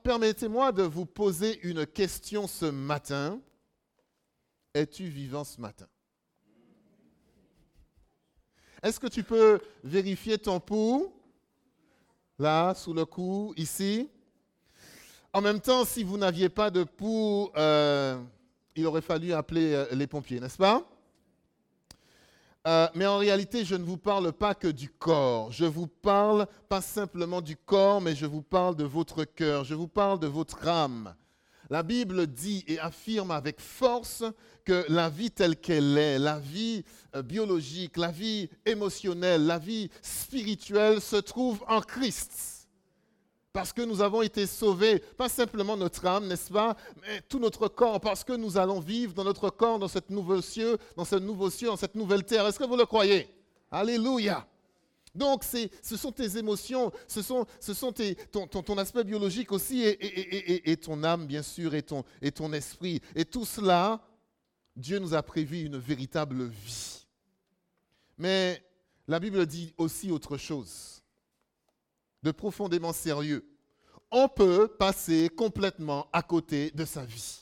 permettez-moi de vous poser une question ce matin. Es-tu vivant ce matin? Est-ce que tu peux vérifier ton pouls? Là, sous le cou, ici. En même temps, si vous n'aviez pas de pouls, il aurait fallu appeler les pompiers, n'est-ce pas? Mais en réalité, je ne vous parle pas que du corps. Je vous parle pas simplement du corps, mais je vous parle de votre cœur. Je vous parle de votre âme. La Bible dit et affirme avec force que la vie telle qu'elle est, la vie biologique, la vie émotionnelle, la vie spirituelle se trouve en Christ. Parce que nous avons été sauvés, pas simplement notre âme, n'est-ce pas, mais tout notre corps, parce que nous allons vivre dans notre corps, dans cette nouveau ciel, dans cette nouvelle terre. Est-ce que vous le croyez? Alléluia! Donc, ce sont tes émotions, ce sont ton aspect biologique aussi, et ton âme, bien sûr, et ton esprit. Et tout cela, Dieu nous a prévu une véritable vie. Mais la Bible dit aussi autre chose, de profondément sérieux. On peut passer complètement à côté de sa vie.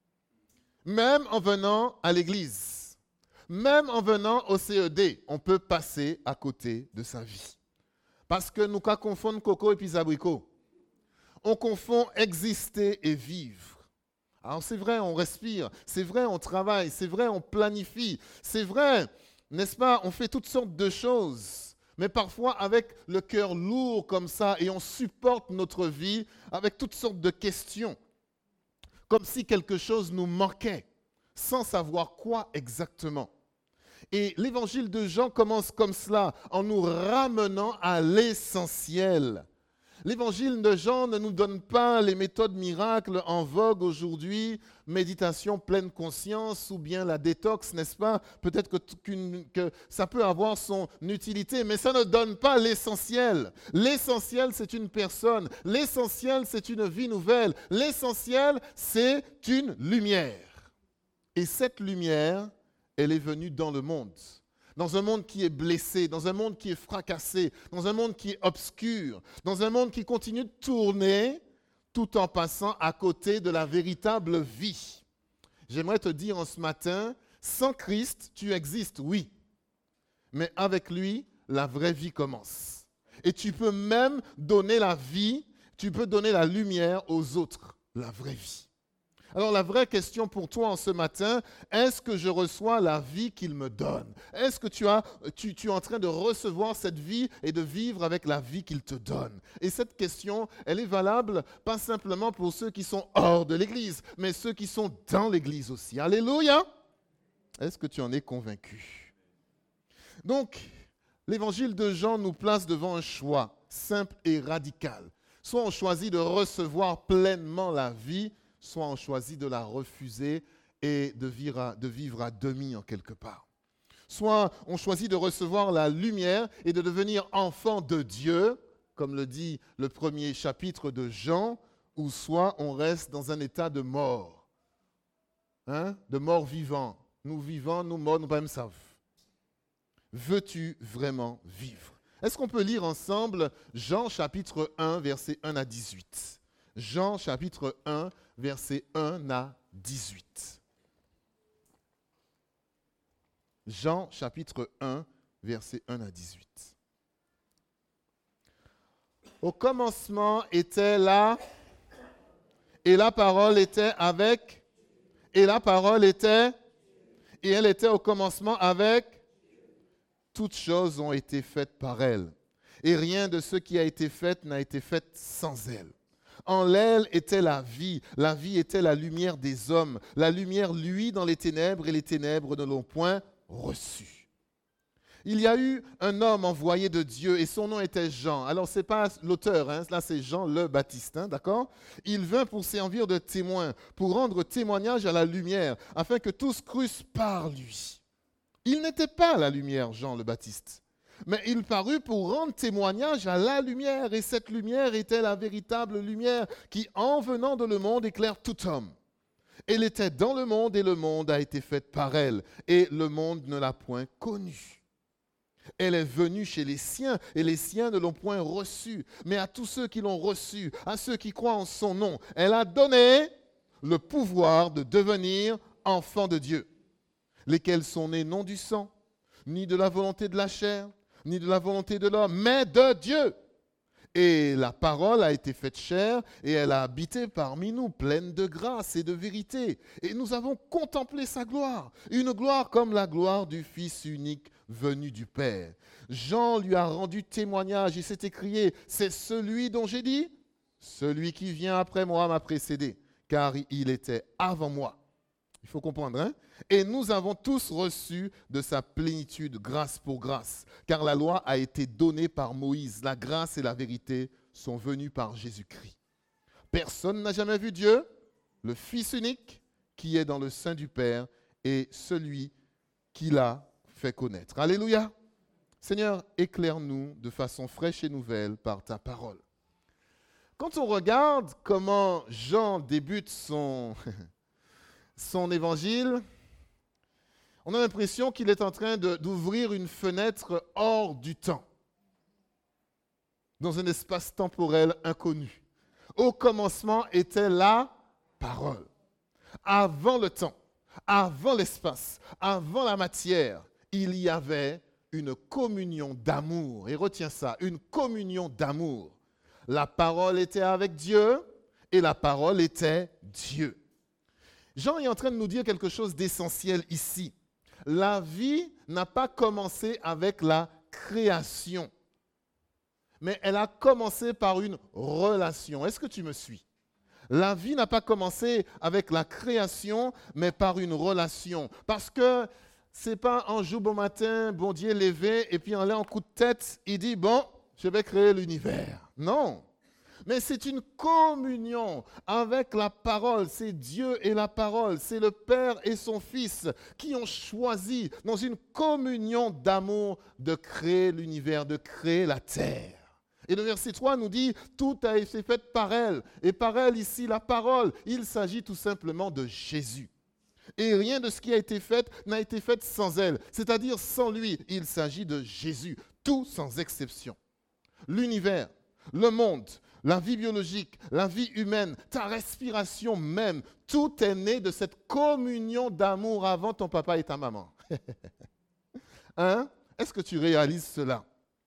Même en venant à l'église, même en venant au CED, on peut passer à côté de sa vie. Parce que nous confondons coco et puis abricot. On confond exister et vivre. Alors c'est vrai, on respire, c'est vrai, on travaille, c'est vrai, on planifie, c'est vrai, n'est-ce pas, on fait toutes sortes de choses. Mais parfois avec le cœur lourd comme ça, et on supporte notre vie avec toutes sortes de questions, comme si quelque chose nous manquait, sans savoir quoi exactement. Et l'évangile de Jean commence comme cela, en nous ramenant à l'essentiel. L'évangile de Jean ne nous donne pas les méthodes miracles en vogue aujourd'hui, méditation pleine conscience ou bien la détox, n'est-ce pas? Peut-être que ça peut avoir son utilité, mais ça ne donne pas l'essentiel. L'essentiel, c'est une personne. L'essentiel, c'est une vie nouvelle. L'essentiel, c'est une lumière. Et cette lumière, elle est venue dans le monde. Dans un monde qui est blessé, dans un monde qui est fracassé, dans un monde qui est obscur, dans un monde qui continue de tourner tout en passant à côté de la véritable vie. J'aimerais te dire en ce matin, sans Christ, tu existes, oui, mais avec lui, la vraie vie commence. Et tu peux même donner la vie, tu peux donner la lumière aux autres, la vraie vie. Alors la vraie question pour toi en ce matin, est-ce que je reçois la vie qu'il me donne? Est-ce que tu es en train de recevoir cette vie et de vivre avec la vie qu'il te donne? Et cette question, elle est valable pas simplement pour ceux qui sont hors de l'Église, mais ceux qui sont dans l'Église aussi. Alléluia! Est-ce que tu en es convaincu? Donc, l'évangile de Jean nous place devant un choix simple et radical. Soit on choisit de recevoir pleinement la vie, soit on choisit de la refuser et de vivre à demi en quelque part. Soit on choisit de recevoir la lumière et de devenir enfant de Dieu, comme le dit le premier chapitre de Jean, ou soit on reste dans un état de mort, de mort vivant. Nous vivons, nous morts, nous ne savons pas. Veux-tu vraiment vivre? Est-ce qu'on peut lire ensemble Jean chapitre 1, versets 1 à 18? Jean chapitre 1, versets 1 à 18. Jean chapitre 1, versets 1 à 18. Au commencement était là, et la parole était avec, et la parole était, et elle était au commencement avec. Toutes choses ont été faites par elle, et rien de ce qui a été fait n'a été fait sans elle. En elle était la vie était la lumière des hommes. La lumière luit dans les ténèbres et les ténèbres ne l'ont point reçue. Il y a eu un homme envoyé de Dieu et son nom était Jean. Alors ce n'est pas l'auteur, là c'est Jean le Baptiste, d'accord? Il vint pour servir de témoin, pour rendre témoignage à la lumière, afin que tous crussent par lui. Il n'était pas la lumière, Jean le Baptiste. Mais il parut pour rendre témoignage à la lumière, et cette lumière était la véritable lumière qui, en venant dans le monde, éclaire tout homme. Elle était dans le monde, et le monde a été fait par elle, et le monde ne l'a point connue. Elle est venue chez les siens et les siens ne l'ont point reçue. Mais à tous ceux qui l'ont reçue, à ceux qui croient en son nom, elle a donné le pouvoir de devenir enfants de Dieu, lesquels sont nés non du sang, ni de la volonté de la chair, ni de la volonté de l'homme, mais de Dieu. Et la parole a été faite chair et elle a habité parmi nous, pleine de grâce et de vérité. Et nous avons contemplé sa gloire, une gloire comme la gloire du Fils unique venu du Père. Jean lui a rendu témoignage et s'est écrié, c'est celui dont j'ai dit, celui qui vient après moi m'a précédé, car il était avant moi. Il faut comprendre, hein? Et nous avons tous reçu de sa plénitude, grâce pour grâce, car la loi a été donnée par Moïse. La grâce et la vérité sont venues par Jésus-Christ. Personne n'a jamais vu Dieu, le Fils unique qui est dans le sein du Père et celui qui l'a fait connaître. Alléluia. Seigneur, éclaire-nous de façon fraîche et nouvelle par ta parole. Quand on regarde comment Jean débute son évangile, on a l'impression qu'il est en train d'ouvrir une fenêtre hors du temps, dans un espace temporel inconnu. Au commencement était la parole. Avant le temps, avant l'espace, avant la matière, il y avait une communion d'amour. Et retiens ça, une communion d'amour. La parole était avec Dieu et la parole était Dieu. Jean est en train de nous dire quelque chose d'essentiel ici. La vie n'a pas commencé avec la création, mais elle a commencé par une relation. Est-ce que tu me suis? La vie n'a pas commencé avec la création, mais par une relation. Parce que ce n'est pas un jour bon matin, bon Dieu levé, et puis en l'air en coup de tête, il dit, bon, je vais créer l'univers. Non. Mais c'est une communion avec la parole. C'est Dieu et la parole. C'est le Père et son Fils qui ont choisi, dans une communion d'amour, de créer l'univers, de créer la terre. Et le verset 3 nous dit, tout a été fait par elle. Et par elle, ici, la parole. Il s'agit tout simplement de Jésus. Et rien de ce qui a été fait n'a été fait sans elle, c'est-à-dire sans lui. Il s'agit de Jésus, tout sans exception. L'univers, le monde, la vie biologique, la vie humaine, ta respiration même, tout est né de cette communion d'amour avant ton papa et ta maman. Hein? Est-ce que tu réalises cela?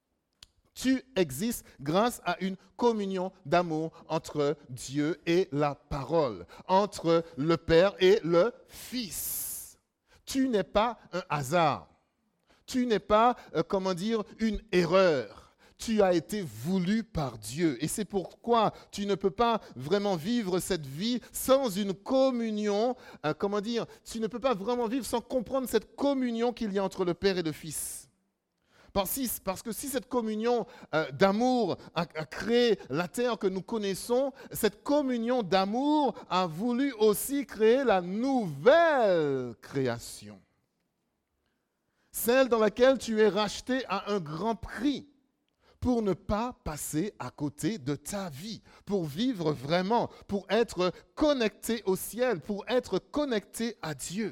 Tu existes grâce à une communion d'amour entre Dieu et la parole, entre le Père et le Fils. Tu n'es pas un hasard. Tu n'es pas, une erreur. Tu as été voulu par Dieu. Et c'est pourquoi tu ne peux pas vraiment vivre cette vie sans une communion, tu ne peux pas vraiment vivre sans comprendre cette communion qu'il y a entre le Père et le Fils. Parce que si cette communion d'amour a créé la terre que nous connaissons, cette communion d'amour a voulu aussi créer la nouvelle création. Celle dans laquelle tu es racheté à un grand prix pour ne pas passer à côté de ta vie, pour vivre vraiment, pour être connecté au ciel, pour être connecté à Dieu.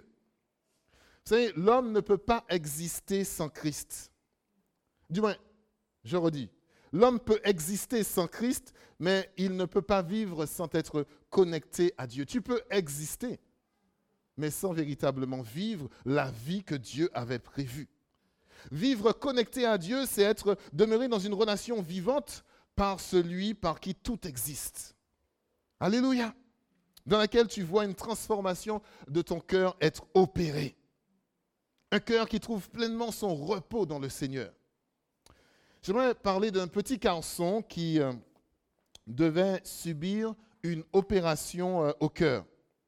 Vous savez, l'homme ne peut pas exister sans Christ. Du moins, je redis, l'homme peut exister sans Christ, mais il ne peut pas vivre sans être connecté à Dieu. Tu peux exister, mais sans véritablement vivre la vie que Dieu avait prévue. Vivre connecté à Dieu, c'est demeurer dans une relation vivante par celui par qui tout existe. Alléluia. Dans laquelle tu vois une transformation de ton cœur être opérée. Un cœur qui trouve pleinement son repos dans le Seigneur. J'aimerais parler d'un petit garçon qui devait subir une opération au cœur.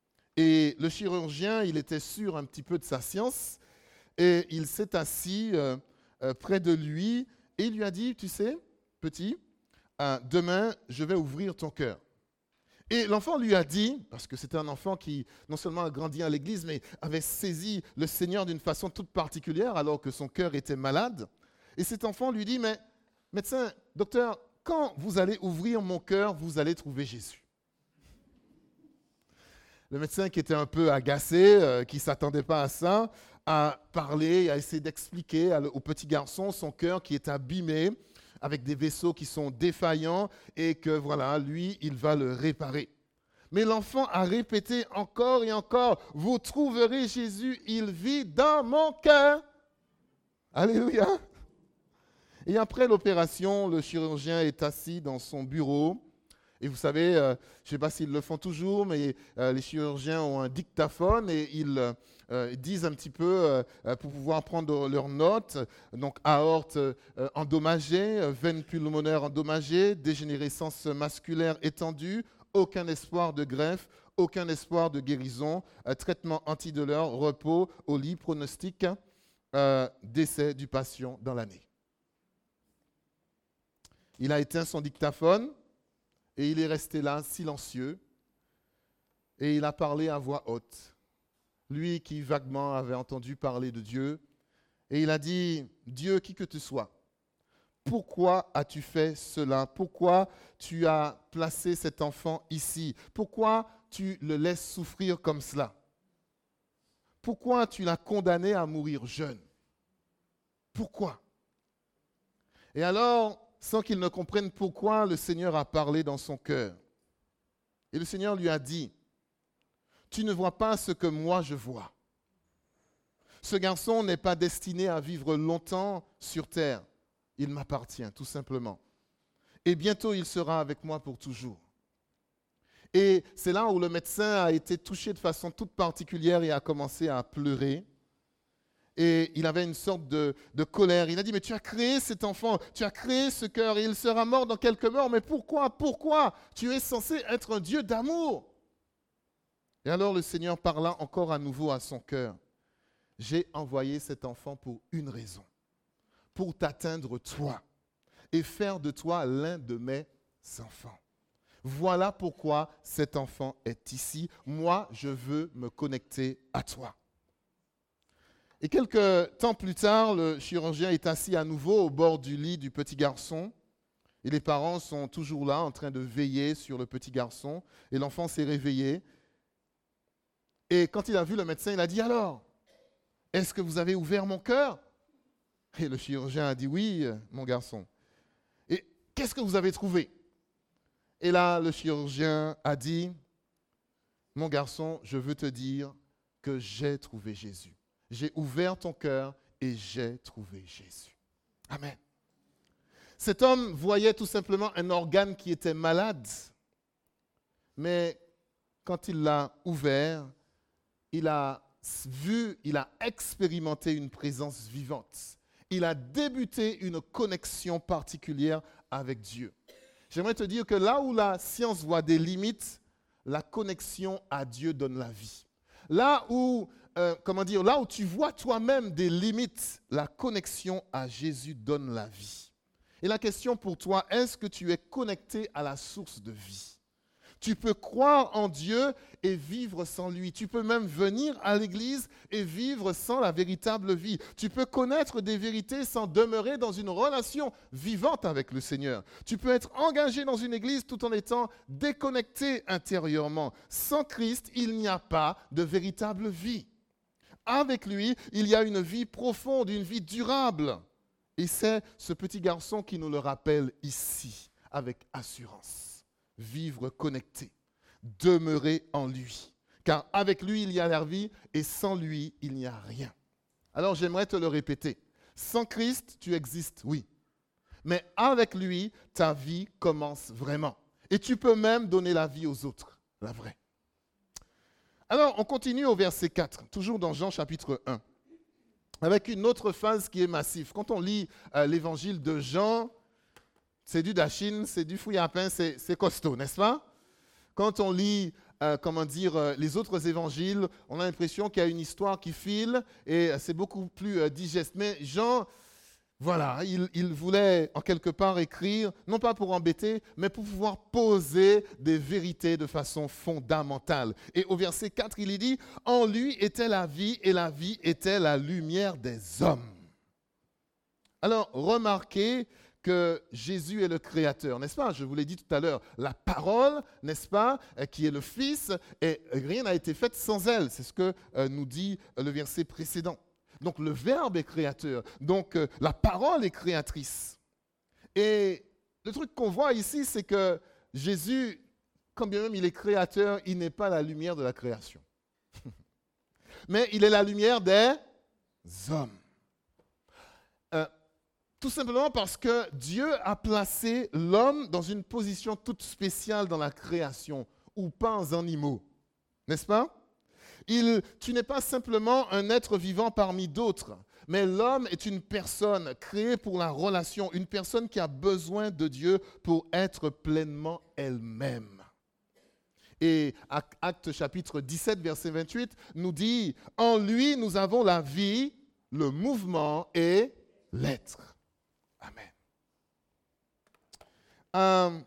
Et le chirurgien, il était sûr un petit peu de sa science. Et il s'est assis près de lui et il lui a dit, tu sais, petit, demain, je vais ouvrir ton cœur. Et l'enfant lui a dit, parce que c'était un enfant qui non seulement a grandi à l'église, mais avait saisi le Seigneur d'une façon toute particulière alors que son cœur était malade. Et cet enfant lui dit, mais médecin, docteur, quand vous allez ouvrir mon cœur, vous allez trouver Jésus. Le médecin qui était un peu agacé, qui ne s'attendait pas à ça, à parler, à essayer d'expliquer au petit garçon son cœur qui est abîmé, avec des vaisseaux qui sont défaillants, et que voilà, lui, il va le réparer. Mais l'enfant a répété encore et encore, « Vous trouverez Jésus, il vit dans mon cœur. » Alléluia. Et après l'opération, le chirurgien est assis dans son bureau. Et vous savez, je ne sais pas s'ils le font toujours, mais les chirurgiens ont un dictaphone et ils disent un petit peu pour pouvoir prendre leurs notes. Donc, aorte endommagée, veine pulmonaire endommagée, dégénérescence musculaire étendue, aucun espoir de greffe, aucun espoir de guérison, traitement antidouleur, repos, au lit, pronostic, décès du patient dans l'année. Il a éteint son dictaphone et il est resté là, silencieux, et il a parlé à voix haute. Lui qui vaguement avait entendu parler de Dieu, et il a dit, « Dieu, qui que tu sois, pourquoi as-tu fait cela? Pourquoi tu as placé cet enfant ici? Pourquoi tu le laisses souffrir comme cela? Pourquoi tu l'as condamné à mourir jeune? Pourquoi? » Et alors, sans qu'il ne comprenne pourquoi, le Seigneur a parlé dans son cœur. Et le Seigneur lui a dit, « Tu ne vois pas ce que moi je vois. Ce garçon n'est pas destiné à vivre longtemps sur terre. Il m'appartient, tout simplement. Et bientôt, il sera avec moi pour toujours. » Et c'est là où le médecin a été touché de façon toute particulière et a commencé à pleurer. Et il avait une sorte de colère. Il a dit, « Mais tu as créé cet enfant, tu as créé ce cœur, et il sera mort dans quelques morts. Mais pourquoi? Pourquoi? Tu es censé être un Dieu d'amour. » Et alors le Seigneur parla encore à nouveau à son cœur. « J'ai envoyé cet enfant pour une raison. Pour t'atteindre toi et faire de toi l'un de mes enfants. Voilà pourquoi cet enfant est ici. Moi, je veux me connecter à toi. » Et quelques temps plus tard, le chirurgien est assis à nouveau au bord du lit du petit garçon. Et les parents sont toujours là, en train de veiller sur le petit garçon. Et l'enfant s'est réveillé. Et quand il a vu le médecin, il a dit, « Alors, est-ce que vous avez ouvert mon cœur? » Et le chirurgien a dit, « Oui, mon garçon. » Et qu'est-ce que vous avez trouvé? Et là, le chirurgien a dit, « Mon garçon, je veux te dire que j'ai trouvé Jésus. J'ai ouvert ton cœur et j'ai trouvé Jésus. » Amen. Cet homme voyait tout simplement un organe qui était malade. Mais quand il l'a ouvert, il a vu, il a expérimenté une présence vivante. Il a débuté une connexion particulière avec Dieu. J'aimerais te dire que là où la science voit des limites, la connexion à Dieu donne la vie. Là où tu vois toi-même des limites, la connexion à Jésus donne la vie. Et la question pour toi, est-ce que tu es connecté à la source de vie? Tu peux croire en Dieu et vivre sans lui. Tu peux même venir à l'église et vivre sans la véritable vie. Tu peux connaître des vérités sans demeurer dans une relation vivante avec le Seigneur. Tu peux être engagé dans une église tout en étant déconnecté intérieurement. Sans Christ, il n'y a pas de véritable vie. Avec lui, il y a une vie profonde, une vie durable. Et c'est ce petit garçon qui nous le rappelle ici, avec assurance. Vivre connecté, demeurer en lui. Car avec lui, il y a la vie et sans lui, il n'y a rien. Alors j'aimerais te le répéter. Sans Christ, tu existes, oui. Mais avec lui, ta vie commence vraiment. Et tu peux même donner la vie aux autres, la vraie. Alors on continue au verset 4, toujours dans Jean chapitre 1, avec une autre phase qui est massive. Quand on lit l'évangile de Jean, c'est du dachine, c'est du fouille à pain, c'est costaud, n'est-ce pas? Quand on lit, les autres évangiles, on a l'impression qu'il y a une histoire qui file et c'est beaucoup plus digeste. Mais Jean, voilà, il voulait en quelque part écrire, non pas pour embêter, mais pour pouvoir poser des vérités de façon fondamentale. Et au verset 4, il dit, « En lui était la vie et la vie était la lumière des hommes. » Alors, remarquez que Jésus est le Créateur, n'est-ce pas? Je vous l'ai dit tout à l'heure, la parole, n'est-ce pas, qui est le Fils, et rien n'a été fait sans elle. C'est ce que nous dit le verset précédent. Donc le Verbe est créateur. Donc la parole est créatrice. Et le truc qu'on voit ici, c'est que Jésus, quand bien même il est créateur, il n'est pas la lumière de la création. Mais il est la lumière des hommes. Tout simplement parce que Dieu a placé l'homme dans une position toute spéciale dans la création, ou pas en animaux. N'est-ce pas? Tu n'es pas simplement un être vivant parmi d'autres, mais l'homme est une personne créée pour la relation, une personne qui a besoin de Dieu pour être pleinement elle-même. Et Actes chapitre 17, verset 28 nous dit « En lui, nous avons la vie, le mouvement et l'être. » Amen.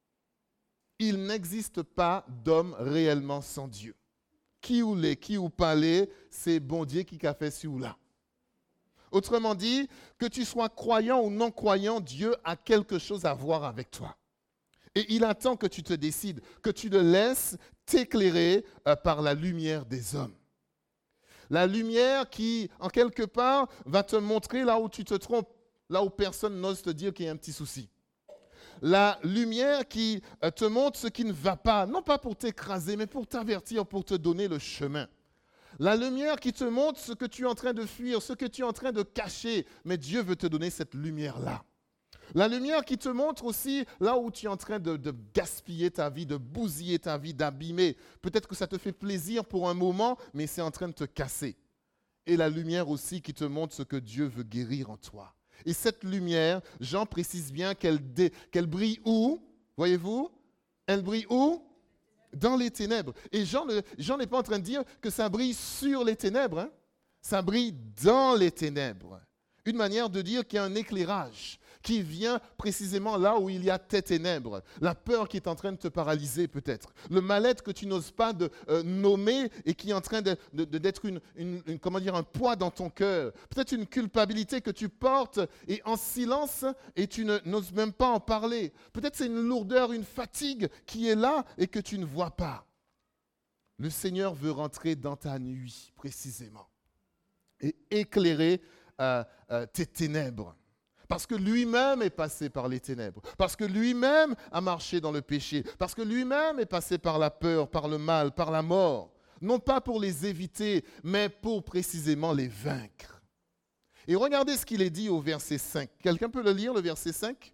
Il n'existe pas d'homme réellement sans Dieu. Qui ou les, qui ou pas les, c'est bon Dieu qui a fait ci ou là. Autrement dit, que tu sois croyant ou non croyant, Dieu a quelque chose à voir avec toi. Et il attend que tu te décides, que tu le laisses t'éclairer par la lumière des hommes. La lumière qui, en quelque part, va te montrer là où tu te trompes, là où personne n'ose te dire qu'il y a un petit souci. La lumière qui te montre ce qui ne va pas, non pas pour t'écraser, mais pour t'avertir, pour te donner le chemin. La lumière qui te montre ce que tu es en train de fuir, ce que tu es en train de cacher, mais Dieu veut te donner cette lumière-là. La lumière qui te montre aussi là où tu es en train de gaspiller ta vie, de bousiller ta vie, d'abîmer. Peut-être que ça te fait plaisir pour un moment, mais c'est en train de te casser. Et la lumière aussi qui te montre ce que Dieu veut guérir en toi. Et cette lumière, Jean précise bien qu'elle brille où? Voyez-vous? Elle brille où? Dans les ténèbres. Et Jean n'est pas en train de dire que ça brille sur les ténèbres. Hein? Ça brille dans les ténèbres. Une manière de dire qu'il y a un éclairage qui vient précisément là où il y a tes ténèbres. La peur qui est en train de te paralyser peut-être. Le mal-être que tu n'oses pas nommer et qui est en train d'être un poids dans ton cœur. Peut-être une culpabilité que tu portes et en silence et tu n'oses même pas en parler. Peut-être c'est une lourdeur, une fatigue qui est là et que tu ne vois pas. Le Seigneur veut rentrer dans ta nuit précisément et éclairer tes ténèbres. Parce que lui-même est passé par les ténèbres, parce que lui-même a marché dans le péché, parce que lui-même est passé par la peur, par le mal, par la mort, non pas pour les éviter, mais pour précisément les vaincre. Et regardez ce qu'il est dit au verset 5. Quelqu'un peut le lire, le verset 5?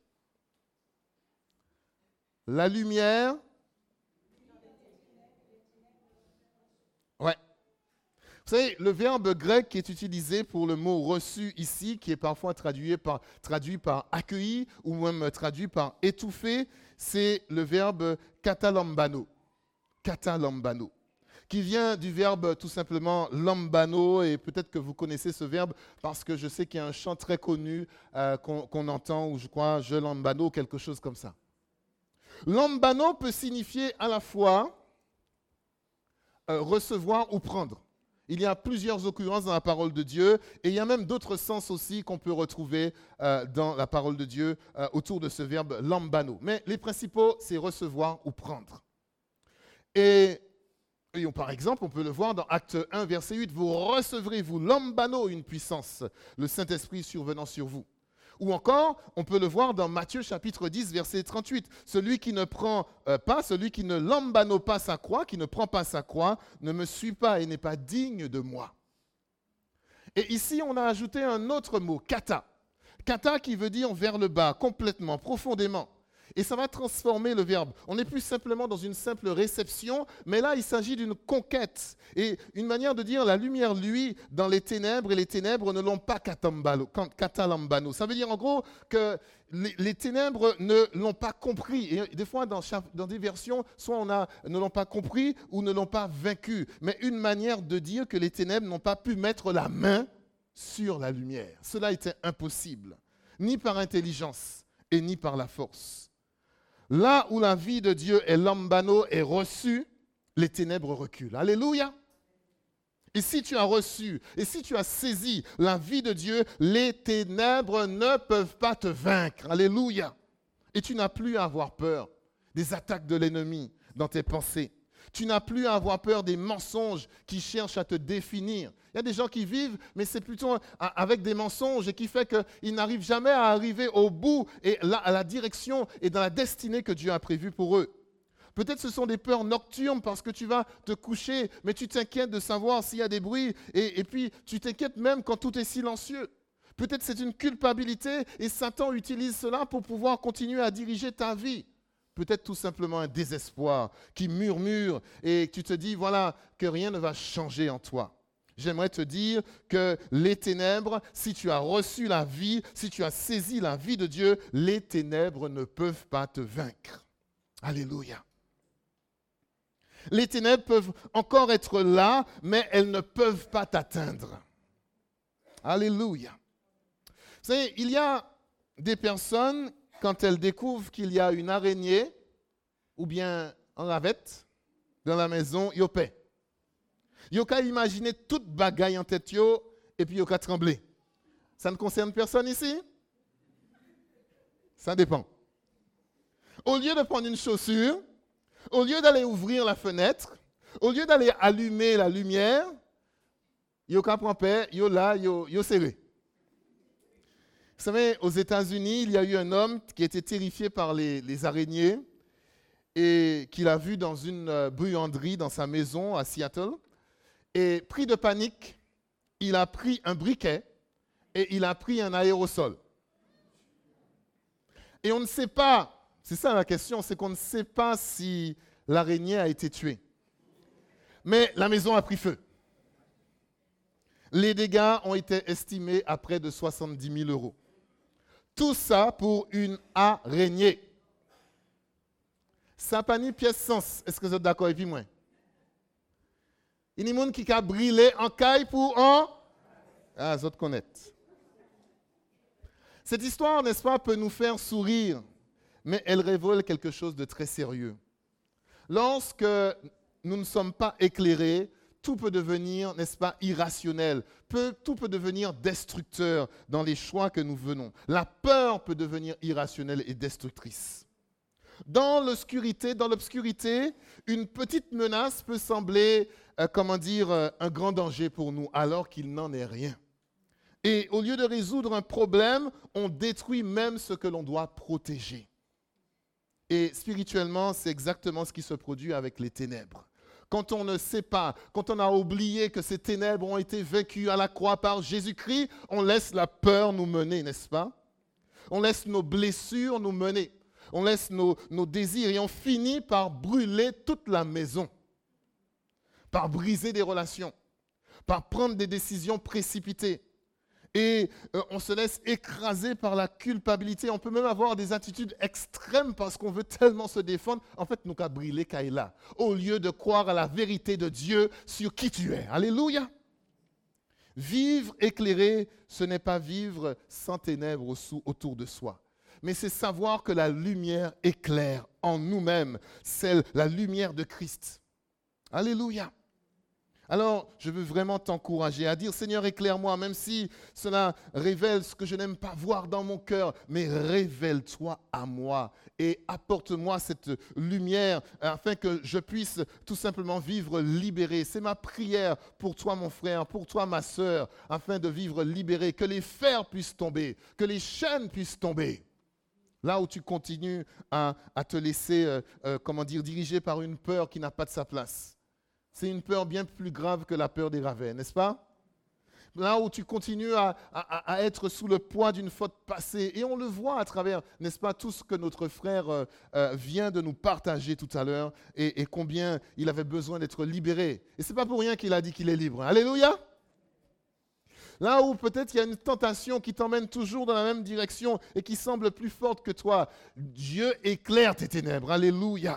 La lumière. Ouais. Vous savez, le verbe grec qui est utilisé pour le mot reçu ici, qui est parfois traduit par accueilli ou même traduit par étouffé, c'est le verbe katalambano. Katalambano, qui vient du verbe tout simplement lambano, et peut-être que vous connaissez ce verbe parce que je sais qu'il y a un chant très connu qu'on entend, ou je crois, je lambano, quelque chose comme ça. Lambano peut signifier à la fois recevoir ou prendre. Il y a plusieurs occurrences dans la parole de Dieu et il y a même d'autres sens aussi qu'on peut retrouver dans la parole de Dieu autour de ce verbe lambano. Mais les principaux, c'est recevoir ou prendre. Et par exemple, on peut le voir dans Acte 1, verset 8, « Vous recevrez, vous lambano, une puissance, le Saint-Esprit survenant sur vous. » Ou encore, on peut le voir dans Matthieu chapitre 10, verset 38. Celui qui ne prend pas, celui qui ne lambano pas sa croix, qui ne prend pas sa croix, ne me suit pas et n'est pas digne de moi. Et ici, on a ajouté un autre mot, kata. Kata qui veut dire vers le bas, complètement, profondément. Et ça va transformer le verbe. On n'est plus simplement dans une simple réception, mais là, il s'agit d'une conquête. Et une manière de dire, la lumière, lui, dans les ténèbres, et les ténèbres ne l'ont pas katalambano. Ça veut dire en gros que les ténèbres ne l'ont pas compris. Et des fois, dans des versions, soit ne l'ont pas compris ou ne l'ont pas vaincu. Mais une manière de dire que les ténèbres n'ont pas pu mettre la main sur la lumière. Cela était impossible, ni par intelligence et ni par la force. Là où la vie de Dieu est lambano, est reçue, les ténèbres reculent. Alléluia. Et si tu as reçu, et si tu as saisi la vie de Dieu, les ténèbres ne peuvent pas te vaincre. Alléluia. Et tu n'as plus à avoir peur des attaques de l'ennemi dans tes pensées. Tu n'as plus à avoir peur des mensonges qui cherchent à te définir. Il y a des gens qui vivent, mais c'est plutôt avec des mensonges et qui fait qu'ils n'arrivent jamais à arriver au bout et à la direction et dans la destinée que Dieu a prévue pour eux. Peut-être ce sont des peurs nocturnes parce que tu vas te coucher, mais tu t'inquiètes de savoir s'il y a des bruits et puis tu t'inquiètes même quand tout est silencieux. Peut-être c'est une culpabilité et Satan utilise cela pour pouvoir continuer à diriger ta vie. Peut-être tout simplement un désespoir qui murmure et tu te dis voilà que rien ne va changer en toi. J'aimerais te dire que les ténèbres, si tu as reçu la vie, si tu as saisi la vie de Dieu, les ténèbres ne peuvent pas te vaincre. Alléluia. Les ténèbres peuvent encore être là, mais elles ne peuvent pas t'atteindre. Alléluia. Vous savez, il y a des personnes, quand elles découvrent qu'il y a une araignée ou bien un ravette dans la maison, ils paient. Ils ont qu'à imaginer toute bagaille en tête et puis ils ont qu'à trembler. Ça ne concerne personne ici? Ça dépend. Au lieu de prendre une chaussure, au lieu d'aller ouvrir la fenêtre, au lieu d'aller allumer la lumière, ils ont qu'à prendre paix, ils ont là, ils ont serré. Vous savez, aux États-Unis, il y a eu un homme qui était terrifié par les araignées et qu'il a vu dans une buanderie dans sa maison à Seattle. Et pris de panique, il a pris un briquet et il a pris un aérosol. Et on ne sait pas, c'est ça la question, c'est qu'on ne sait pas si l'araignée a été tuée. Mais la maison a pris feu. Les dégâts ont été estimés à près de 70 000 €. Tout ça pour une araignée. Ça n'a pas ni pièce sens. Est-ce que vous êtes d'accord avec moi? Il y a des gens qui ont brûlé en caille pour un... Ah, vous connaissez. Cette histoire, n'est-ce pas, peut nous faire sourire, mais elle révèle quelque chose de très sérieux. Lorsque nous ne sommes pas éclairés, tout peut devenir, n'est-ce pas, irrationnel. Tout peut devenir destructeur dans les choix que nous venons. La peur peut devenir irrationnelle et destructrice. Dans l'obscurité, une petite menace peut sembler, un grand danger pour nous, alors qu'il n'en est rien. Et au lieu de résoudre un problème, on détruit même ce que l'on doit protéger. Et spirituellement, c'est exactement ce qui se produit avec les ténèbres. Quand on ne sait pas, quand on a oublié que ces ténèbres ont été vaincues à la croix par Jésus-Christ, on laisse la peur nous mener, n'est-ce pas? On laisse nos blessures nous mener. On laisse nos désirs et on finit par brûler toute la maison, par briser des relations, par prendre des décisions précipitées. Et on se laisse écraser par la culpabilité. On peut même avoir des attitudes extrêmes parce qu'on veut tellement se défendre. En fait, nous avons brûlé Kaïla, au lieu de croire à la vérité de Dieu sur qui tu es. Alléluia. Vivre éclairé, ce n'est pas vivre sans ténèbres autour de soi. Mais c'est savoir que la lumière éclaire en nous-mêmes, la lumière de Christ. Alléluia. Alors, je veux vraiment t'encourager à dire, Seigneur, éclaire-moi, même si cela révèle ce que je n'aime pas voir dans mon cœur, mais révèle-toi à moi et apporte-moi cette lumière afin que je puisse tout simplement vivre libéré. C'est ma prière pour toi, mon frère, pour toi, ma sœur, afin de vivre libéré, que les fers puissent tomber, que les chaînes puissent tomber. Là où tu continues à te laisser, diriger par une peur qui n'a pas de sa place. C'est une peur bien plus grave que la peur des ravins, n'est-ce pas? Là où tu continues à être sous le poids d'une faute passée. Et on le voit à travers, n'est-ce pas, tout ce que notre frère vient de nous partager tout à l'heure et combien il avait besoin d'être libéré. Et ce n'est pas pour rien qu'il a dit qu'il est libre. Alléluia! Là où peut-être il y a une tentation qui t'emmène toujours dans la même direction et qui semble plus forte que toi, Dieu éclaire tes ténèbres. Alléluia!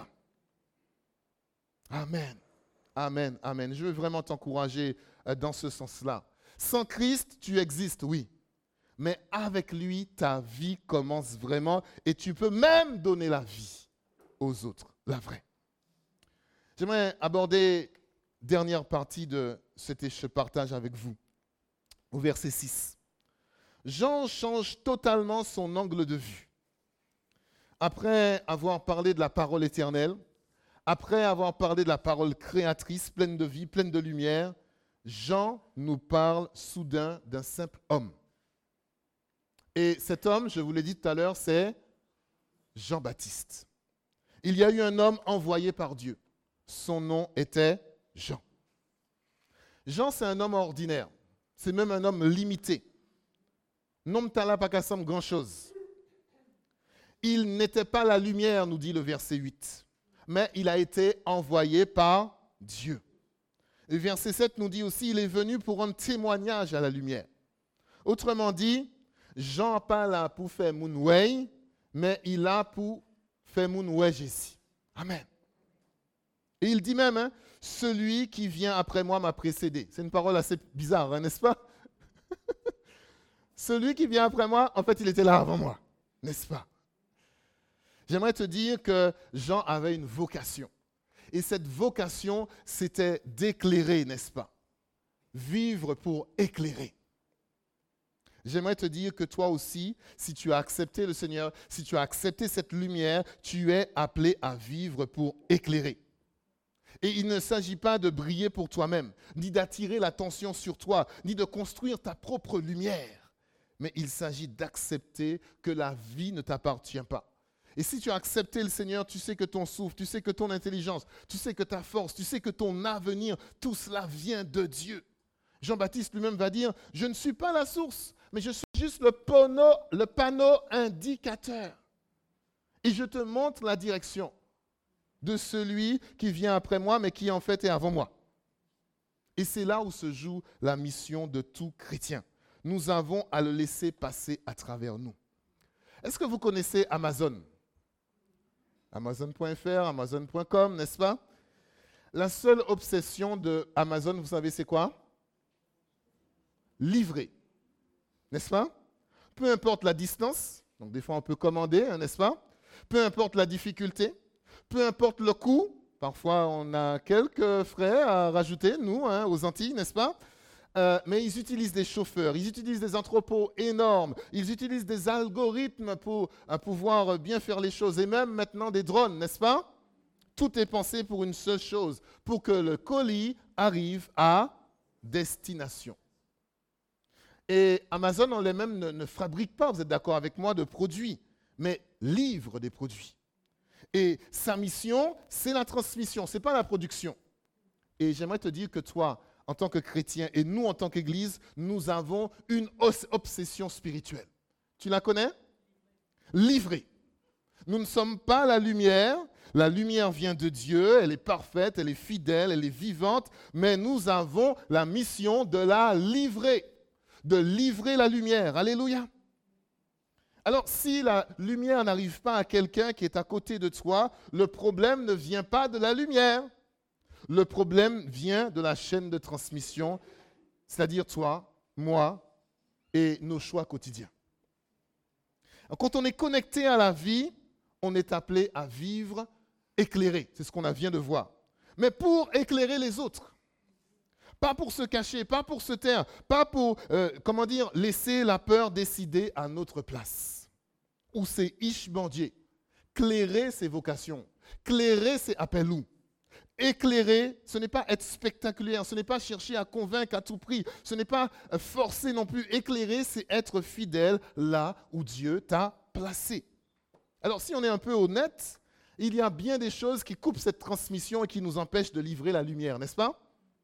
Amen. Amen, amen. Je veux vraiment t'encourager dans ce sens-là. Sans Christ, tu existes, oui. Mais avec lui, ta vie commence vraiment et tu peux même donner la vie aux autres, la vraie. J'aimerais aborder la dernière partie de ce partage avec vous, au verset 6. Jean change totalement son angle de vue. Après avoir parlé de la parole éternelle, après avoir parlé de la parole créatrice, pleine de vie, pleine de lumière, Jean nous parle soudain d'un simple homme. Et cet homme, je vous l'ai dit tout à l'heure, c'est Jean-Baptiste. Il y a eu un homme envoyé par Dieu. Son nom était Jean. Jean, c'est un homme ordinaire. C'est même un homme limité. Non tala pas qu'à grand-chose. Il n'était pas la lumière, nous dit le verset 8, mais il a été envoyé par Dieu. Le verset 7 nous dit aussi, il est venu pour rendre témoignage à la lumière. Autrement dit, Jean n'a pas là pour faire mon way, mais il a pour faire mon way Jésus. Amen. Et il dit même, hein, celui qui vient après moi m'a précédé. C'est une parole assez bizarre, hein, n'est-ce pas? Celui qui vient après moi, en fait, il était là avant moi, n'est-ce pas? J'aimerais te dire que Jean avait une vocation. Et cette vocation, c'était d'éclairer, n'est-ce pas? Vivre pour éclairer. J'aimerais te dire que toi aussi, si tu as accepté le Seigneur, si tu as accepté cette lumière, tu es appelé à vivre pour éclairer. Et il ne s'agit pas de briller pour toi-même, ni d'attirer l'attention sur toi, ni de construire ta propre lumière. Mais il s'agit d'accepter que la vie ne t'appartient pas. Et si tu as accepté le Seigneur, tu sais que ton souffle, tu sais que ton intelligence, tu sais que ta force, tu sais que ton avenir, tout cela vient de Dieu. Jean-Baptiste lui-même va dire, je ne suis pas la source, mais je suis juste le panneau indicateur. Et je te montre la direction de celui qui vient après moi, mais qui en fait est avant moi. Et c'est là où se joue la mission de tout chrétien. Nous avons à le laisser passer à travers nous. Est-ce que vous connaissez Amazon? Amazon.fr, Amazon.com, n'est-ce pas? La seule obsession de Amazon, vous savez c'est quoi? Livrer, n'est-ce pas? Peu importe la distance, donc des fois on peut commander, hein, n'est-ce pas? Peu importe la difficulté, peu importe le coût, parfois on a quelques frais à rajouter, nous, hein, aux Antilles, n'est-ce pas? Mais ils utilisent des chauffeurs, ils utilisent des entrepôts énormes, ils utilisent des algorithmes pour pouvoir bien faire les choses, et même maintenant des drones, n'est-ce pas? Tout est pensé pour une seule chose, pour que le colis arrive à destination. Et Amazon en lui-même ne fabrique pas, vous êtes d'accord avec moi, de produits, mais livre des produits. Et sa mission, c'est la transmission, ce n'est pas la production. Et j'aimerais te dire que toi, en tant que chrétien, et nous, en tant qu'Église, nous avons une obsession spirituelle. Tu la connais? Livrer. Nous ne sommes pas la lumière vient de Dieu, elle est parfaite, elle est fidèle, elle est vivante, mais nous avons la mission de la livrer, de livrer la lumière. Alléluia. Alors, si la lumière n'arrive pas à quelqu'un qui est à côté de toi, le problème ne vient pas de la lumière. Le problème vient de la chaîne de transmission, c'est-à-dire toi, moi et nos choix quotidiens. Quand on est connecté à la vie, on est appelé à vivre éclairé. C'est ce qu'on vient de voir. Mais pour éclairer les autres. Pas pour se cacher, pas pour se taire, pas pour, laisser la peur décider à notre place. Ou c'est Ishbandier. Clairer ses vocations. Clairer ses appelous. Éclairer, ce n'est pas être spectaculaire, ce n'est pas chercher à convaincre à tout prix, ce n'est pas forcer non plus. Éclairer, c'est être fidèle là où Dieu t'a placé. Alors si on est un peu honnête, il y a bien des choses qui coupent cette transmission et qui nous empêchent de livrer la lumière, n'est-ce pas?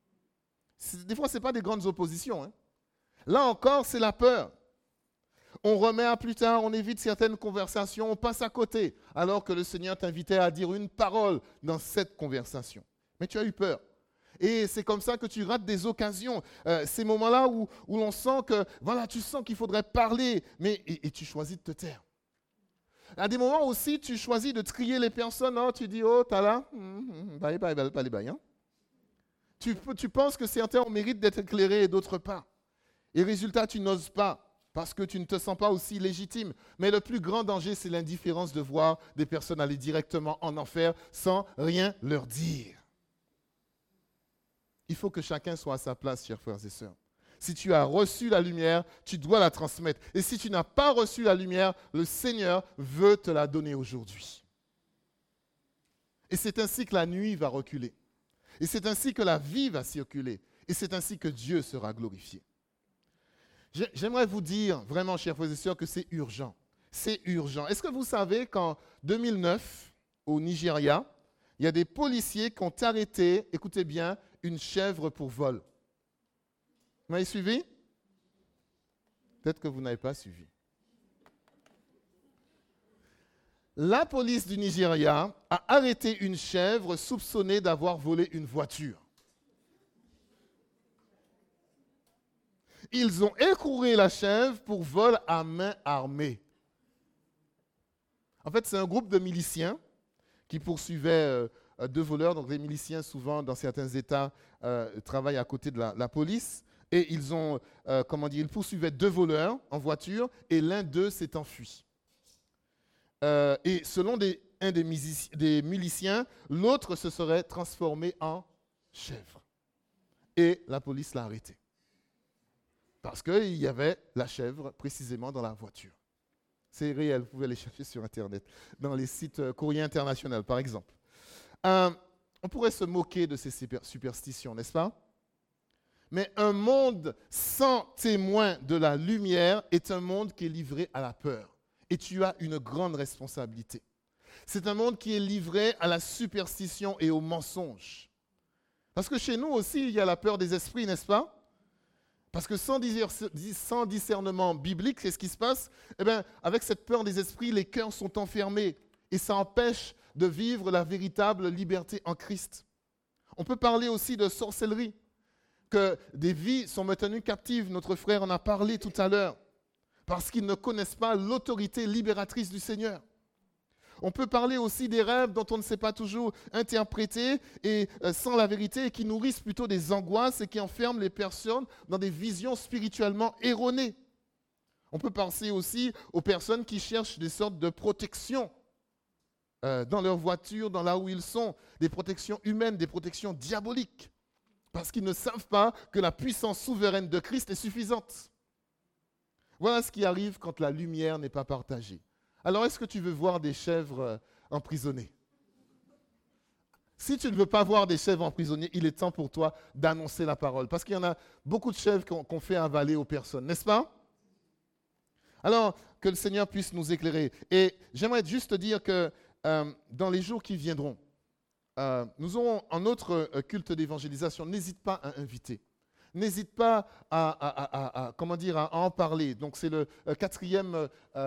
Des fois, ce n'est pas des grandes oppositions. Hein. Là encore, c'est la peur. On remet à plus tard, on évite certaines conversations, on passe à côté, alors que le Seigneur t'invitait à dire une parole dans cette conversation. Mais tu as eu peur. Et c'est comme ça que tu rates des occasions. Ces moments-là où l'on sent que, voilà, tu sens qu'il faudrait parler, mais et tu choisis de te taire. À des moments aussi, tu choisis de trier les personnes. Oh, tu dis, oh, t'as là, bye. Hein? Tu penses que certains ont mérite d'être éclairés et d'autres pas. Et résultat, tu n'oses pas. Parce que tu ne te sens pas aussi légitime. Mais le plus grand danger, c'est l'indifférence de voir des personnes aller directement en enfer sans rien leur dire. Il faut que chacun soit à sa place, chers frères et sœurs. Si tu as reçu la lumière, tu dois la transmettre. Et si tu n'as pas reçu la lumière, le Seigneur veut te la donner aujourd'hui. Et c'est ainsi que la nuit va reculer. Et c'est ainsi que la vie va circuler. Et c'est ainsi que Dieu sera glorifié. J'aimerais vous dire, vraiment, chers frères et sœurs, que c'est urgent. C'est urgent. Est-ce que vous savez qu'en 2009, au Nigeria, il y a des policiers qui ont arrêté, écoutez bien, une chèvre pour vol. Vous m'avez suivi? Peut-être que vous n'avez pas suivi. La police du Nigeria a arrêté une chèvre soupçonnée d'avoir volé une voiture. Ils ont écroué la chèvre pour vol à main armée. En fait, c'est un groupe de miliciens qui poursuivaient deux voleurs. Donc, les miliciens, souvent, dans certains États, travaillent à côté de la police. Et ils poursuivaient deux voleurs en voiture et l'un d'eux s'est enfui. Et selon un des miliciens, l'autre se serait transformé en chèvre. Et la police l'a arrêté. Parce qu'il y avait la chèvre précisément dans la voiture. C'est réel, vous pouvez les chercher sur Internet, dans les sites Courrier International, par exemple. On pourrait se moquer de ces superstitions, n'est-ce pas? Mais un monde sans témoin de la lumière est un monde qui est livré à la peur. Et tu as une grande responsabilité. C'est un monde qui est livré à la superstition et au mensonge. Parce que chez nous aussi, il y a la peur des esprits, n'est-ce pas? Parce que sans discernement biblique, qu'est-ce qui se passe? Eh bien, avec cette peur des esprits, les cœurs sont enfermés et ça empêche de vivre la véritable liberté en Christ. On peut parler aussi de sorcellerie, que des vies sont maintenues captives. Notre frère en a parlé tout à l'heure, parce qu'ils ne connaissent pas l'autorité libératrice du Seigneur. On peut parler aussi des rêves dont on ne sait pas toujours interpréter et sans la vérité et qui nourrissent plutôt des angoisses et qui enferment les personnes dans des visions spirituellement erronées. On peut penser aussi aux personnes qui cherchent des sortes de protections dans leur voiture, dans là où ils sont, des protections humaines, des protections diaboliques, parce qu'ils ne savent pas que la puissance souveraine de Christ est suffisante. Voilà ce qui arrive quand la lumière n'est pas partagée. Alors, est-ce que tu veux voir des chèvres emprisonnées? Si tu ne veux pas voir des chèvres emprisonnées, il est temps pour toi d'annoncer la parole. Parce qu'il y en a beaucoup de chèvres qu'on fait avaler aux personnes, n'est-ce pas? Alors, que le Seigneur puisse nous éclairer. Et j'aimerais juste te dire que dans les jours qui viendront, nous aurons un autre culte d'évangélisation. N'hésite pas à inviter. N'hésite pas à en parler. Donc, c'est le quatrième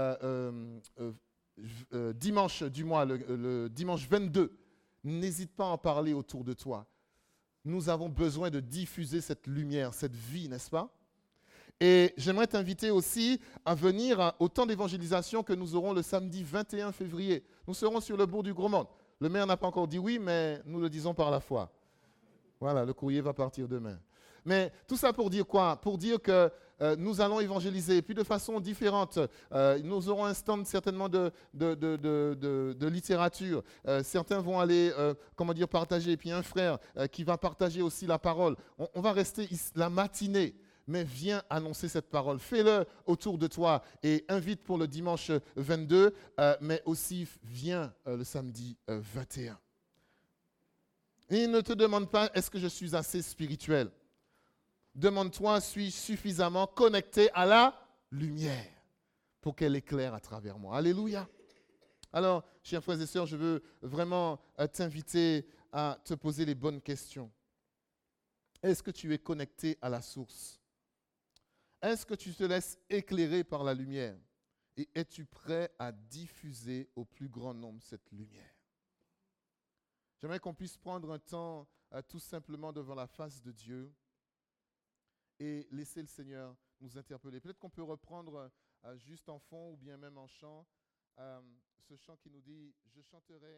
dimanche du mois, le dimanche 22. N'hésite pas à en parler autour de toi. Nous avons besoin de diffuser cette lumière, cette vie, n'est-ce pas? Et j'aimerais t'inviter aussi à venir au temps d'évangélisation que nous aurons le samedi 21 février. Nous serons sur le bourg du Gros-Monde. Le maire n'a pas encore dit oui, mais nous le disons par la foi. Voilà, le courrier va partir demain. Mais tout ça pour dire quoi? Pour dire que nous allons évangéliser, puis de façon différente. Nous aurons un stand certainement de littérature. Certains vont aller, partager. Et puis un frère qui va partager aussi la parole. On va rester la matinée. Mais viens annoncer cette parole. Fais-le autour de toi et invite pour le dimanche 22, mais aussi viens le samedi 21. Et ne te demande pas, est-ce que je suis assez spirituel? Demande-toi, suis-je suffisamment connecté à la lumière pour qu'elle éclaire à travers moi? Alléluia. Alors, chers frères et sœurs, je veux vraiment t'inviter à te poser les bonnes questions. Est-ce que tu es connecté à la source? Est-ce que tu te laisses éclairer par la lumière? Et es-tu prêt à diffuser au plus grand nombre cette lumière? J'aimerais qu'on puisse prendre un temps tout simplement devant la face de Dieu et laisser le Seigneur nous interpeller. Peut-être qu'on peut reprendre juste en fond ou bien même en chant ce chant qui nous dit « Je chanterai ».